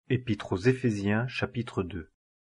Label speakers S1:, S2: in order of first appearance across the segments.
S1: Épître aux Éphésiens, chapitre 2.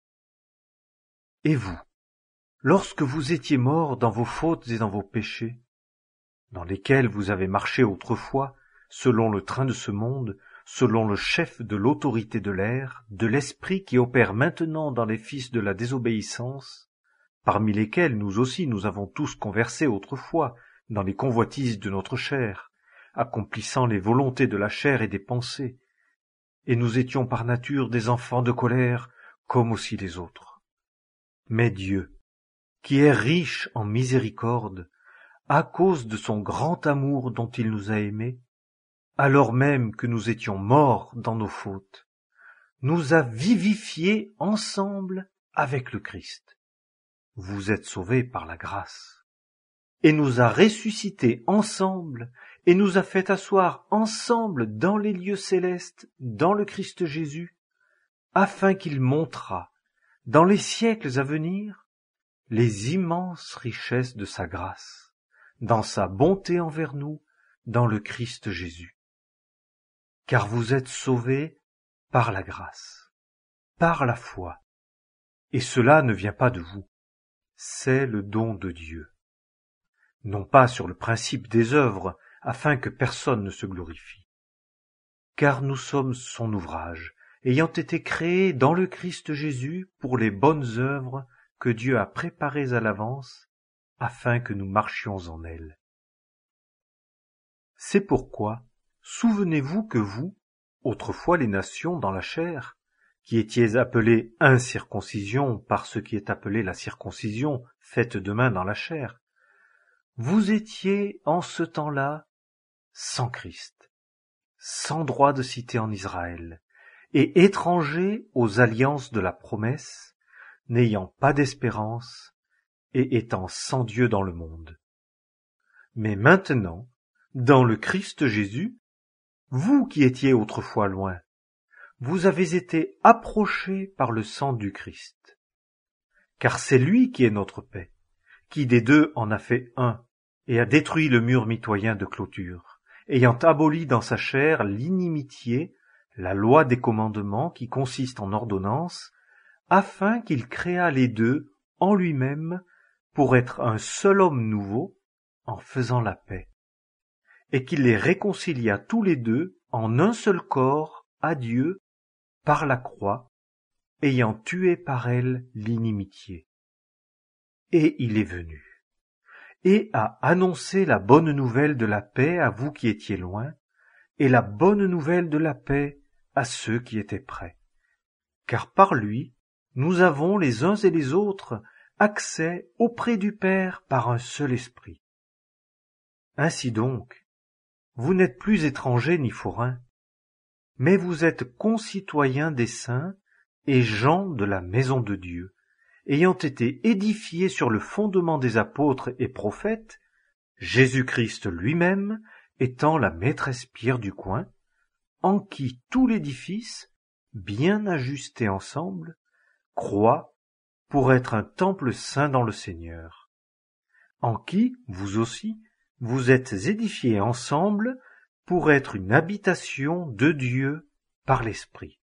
S1: Et vous, lorsque vous étiez morts dans vos fautes et dans vos péchés, dans lesquels vous avez marché autrefois, selon le train de ce monde, selon le chef de l'autorité de l'air, de l'esprit qui opère maintenant dans les fils de la désobéissance, parmi lesquels nous aussi nous avons tous conversé autrefois dans les convoitises de notre chair, accomplissant les volontés de la chair et des pensées, et nous étions par nature des enfants de colère, comme aussi les autres. Mais Dieu, qui est riche en miséricorde, à cause de son grand amour dont il nous a aimés, alors même que nous étions morts dans nos fautes, nous a vivifiés ensemble avec le Christ. Vous êtes sauvés par la grâce. Et nous a ressuscités ensemble, et nous a fait asseoir ensemble dans les lieux célestes, dans le Christ Jésus, afin qu'il montrât, dans les siècles à venir, les immenses richesses de sa grâce, dans sa bonté envers nous, dans le Christ Jésus. Car vous êtes sauvés par la grâce, par la foi, et cela ne vient pas de vous, c'est le don de Dieu. Non pas sur le principe des œuvres, afin que personne ne se glorifie. Car nous sommes son ouvrage, ayant été créés dans le Christ Jésus pour les bonnes œuvres que Dieu a préparées à l'avance, afin que nous marchions en elles. C'est pourquoi, souvenez-vous que vous, autrefois les nations dans la chair, qui étiez appelés incirconcision par ce qui est appelé la circoncision faite de main dans la chair, vous étiez en ce temps-là sans Christ, sans droit de cité en Israël, et étrangers aux alliances de la promesse, n'ayant pas d'espérance, et étant sans Dieu dans le monde. Mais maintenant, dans le Christ Jésus, vous qui étiez autrefois loin, vous avez été approchés par le sang du Christ. Car c'est lui qui est notre paix, qui des deux en a fait un, et a détruit le mur mitoyen de clôture, ayant aboli dans sa chair l'inimitié, la loi des commandements qui consiste en ordonnances, afin qu'il créât les deux en lui-même pour être un seul homme nouveau, en faisant la paix, et qu'il les réconciliât tous les deux en un seul corps à Dieu par la croix, ayant tué par elle l'inimitié. Et il est venu, et a annoncé la bonne nouvelle de la paix à vous qui étiez loin, et la bonne nouvelle de la paix à ceux qui étaient près. Car par lui, nous avons les uns et les autres accès auprès du Père par un seul esprit. Ainsi donc, vous n'êtes plus étrangers ni forains, mais vous êtes concitoyens des saints et gens de la maison de Dieu, ayant été édifiés sur le fondement des apôtres et prophètes, Jésus-Christ lui-même étant la maîtresse pierre du coin, en qui tout l'édifice, bien ajusté ensemble, croît pour être un temple saint dans le Seigneur, en qui, vous aussi, vous êtes édifiés ensemble pour être une habitation de Dieu par l'Esprit.